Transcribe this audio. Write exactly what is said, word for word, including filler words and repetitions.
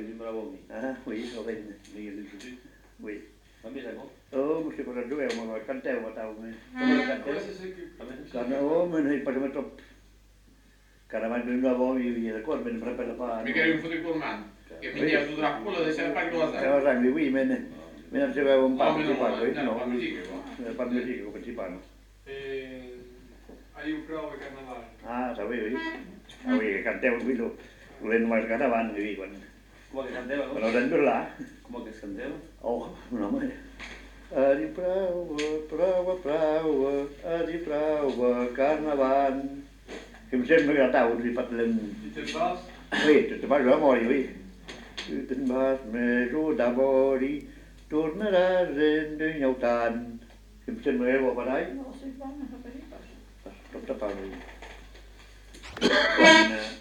di bravo mi. Ah, oui, ho venne. Mica del tutto. Oui. Ma mi sai mo? Oh, mesti pada dua yang mau kantel mau tahu ni. Come cantare? Karena oh, mana pada macam karena mana dua bawa ini ya, kau mana berapa lepas. Mica eri un fotocolmante, che mi dia tutto la culla di sempre cosa. Kalau orang ini, mana mana saya bawa empat No, tipan, no, no, no, musica qua. empat musik kau tipan. Hai un prova carnevale. Ah, sabi ini. Ah, oui, kantel itu. Lain mas karnavan ini kan. Come che cantava? Kalau dan belah. Come che cantava? Oh, namanya. Adi prawa, prawa, prawa, adi prawa, karnavan. Kemudian mereka tahu di Patlen. Di Bas? Wih, itu tempat dua mori, wih. Itu tempat meru dabori, tornará rende nyautan. Kemudian mereka bawa padai. Tetap tahu.